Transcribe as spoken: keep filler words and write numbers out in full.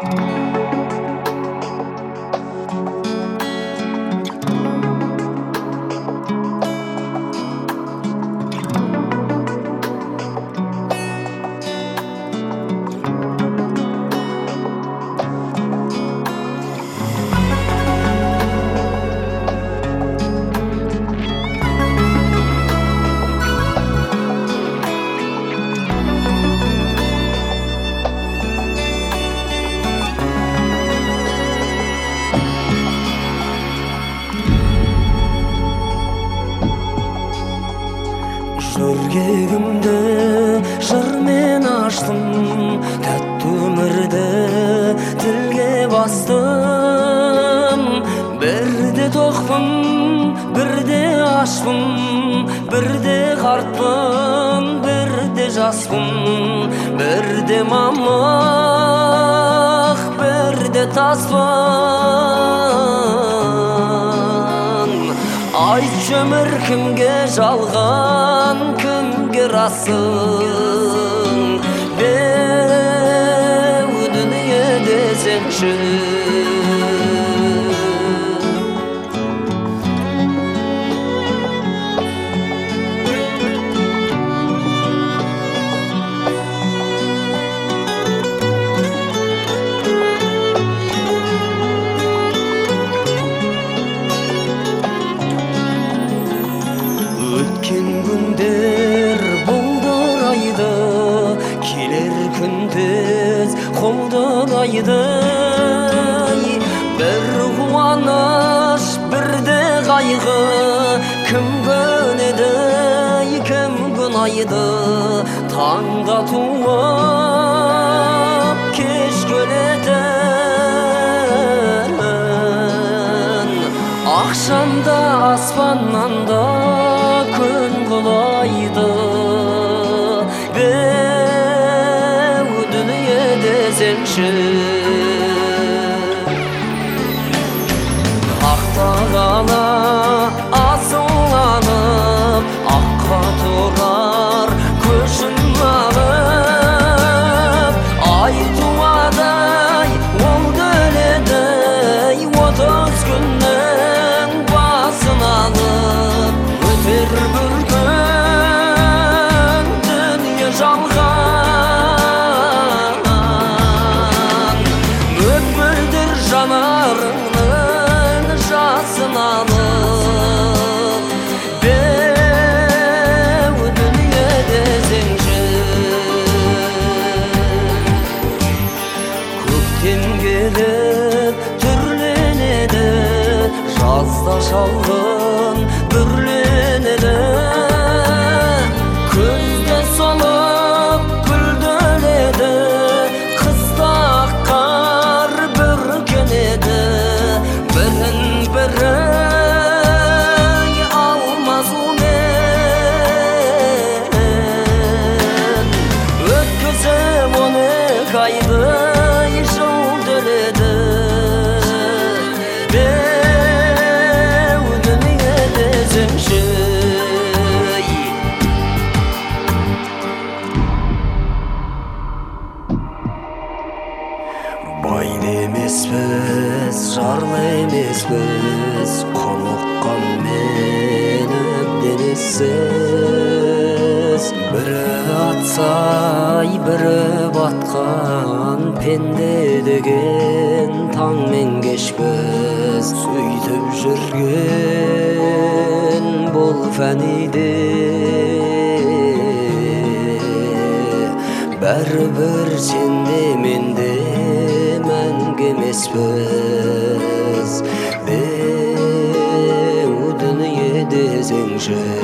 Жүрегімді жырмен аштым, тәтті өмірді тілге бастым. Бірде тоқпын, бірде ашпын, бірде қартпын, бірде жаспын, бірде мамық, бірде таспын. Айтшы өмір кімге жалған, кімге расың? Беу дүние десеңші. Өткен күндер бұлдырайды, келер күндіз қолдырайды. Бір қуаныш, бірде қайғы, кім көнеді, кім күнайды. Таңда туып, кеш көнетін, ақшамда аспаннан да күн құлайды. Беу дүние десеңші. Ақтағаны асыланып, аққа тұрар көшін ағып. Ай туадай ол дөледей, отыз күннің басын алып. Өтер бір күн дүние жалған, мөп-мөлдір жанарыңның жасын алып. Беу дүние десеңші. Көктем келіп түрленеді, жазда шалғын бүрленеді. Күзде солып гүлденеді, қыста қар бүркенеді. Бірін бірі алмасумен өткізіп он екі айды жыл төледі. Беу дүние десеңші. Бай емеспіз, жарлы емеспіз, құныққан мен әбден ессіз. Бірі атсай, бірі батқан, пенде деген таң мен кешпіз. Сөйтіп жүрген бұл фәниде бәрібір сенде менде мәңгі емеспіз. Беу дүние десеңші.